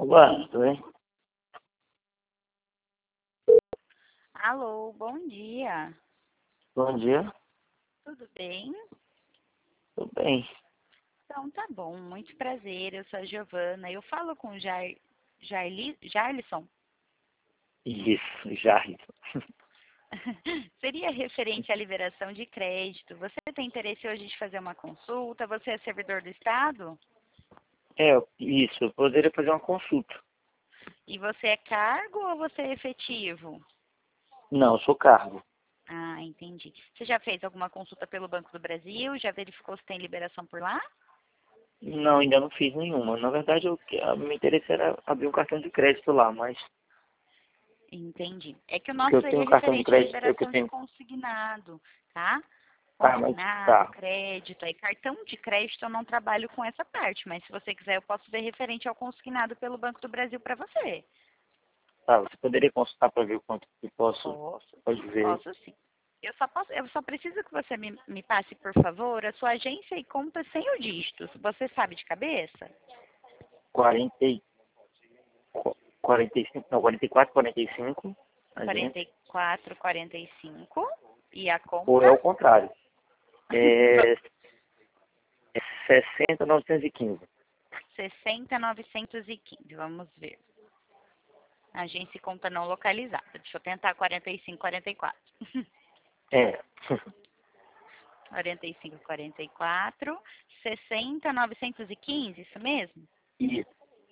Olá, tudo bem? Alô, bom dia. Bom dia. Tudo bem? Tudo bem. Então tá bom, muito prazer. Eu sou a Giovana. Eu falo com o Jarlisson. Isso, Jardim. Seria referente à liberação de crédito. Você tem interesse hoje de fazer uma consulta? Você é servidor do Estado? Isso, eu poderia fazer uma consulta. E você é cargo ou você é efetivo? Não, eu sou cargo. Ah, entendi. Você já fez alguma consulta pelo Banco do Brasil? Já verificou se tem liberação por lá? Não, ainda não fiz nenhuma. Na verdade, meu interesse era abrir um cartão de crédito lá, mas Entendi. É que o porque nosso eu tenho seria um cartão de referente à crédito, liberação de tenho. consignado, tá? Mas Consignado, tá. crédito, aí cartão de crédito eu não trabalho com essa parte, mas se você quiser eu posso ver referente ao consignado pelo Banco do Brasil para você. Tá, você poderia consultar para ver o quanto que Posso, pode ver. posso sim. Eu só preciso que você me passe, por favor, a sua agência e conta sem o dígitos. Você sabe de cabeça? 40, 45, não, 44, 45, a gente. 44, 45 e a Ou conta? é o contrário. É, é 60, 915. 60.915, vamos ver. Agência e conta não localizada. Deixa eu tentar 45, 44. É. 45, 44, 60, 915, isso mesmo? Isso.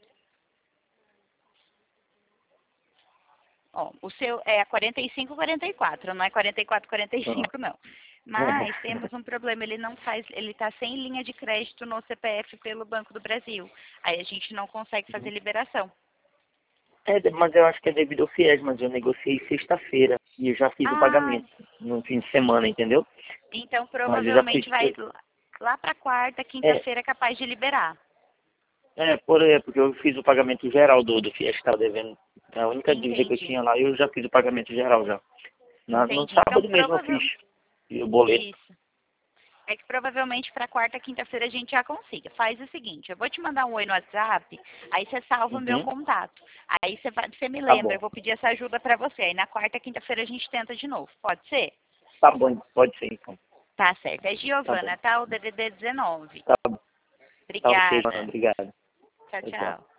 Ó, o seu é 45, 44, não é 44, 45, não. Mas temos um problema, ele não faz, ele está sem linha de crédito no CPF pelo Banco do Brasil. Aí a gente não consegue fazer liberação. Mas eu acho que é devido ao FIES, mas eu negociei sexta-feira e eu já fiz o Ah, pagamento no fim de semana, entendeu? então Mas eu já fiz. provavelmente vai lá para quarta, É, quinta-feira capaz de liberar. porque eu fiz o pagamento geral do FIES que estava devendo. A única dívida que eu Entendi, tinha lá, eu já fiz o pagamento geral já. No entendi. Então sábado mesmo eu fiz o boleto. isso. É que provavelmente para quarta, quinta-feira a gente já consiga. Faz o seguinte, eu vou te mandar um oi no WhatsApp, aí você salva o meu Uhum, contato. Aí você me tá lembra, bom. eu vou pedir essa ajuda para você. Aí na quarta, quinta-feira a gente tenta de novo. Pode ser? Tá bom, pode ser então. Tá certo. É Tá bom. Giovana, tá? O DDD 19. Tá, tá ok, mano. Obrigada. Obrigado. Tchau, Tchau, tchau. tchau.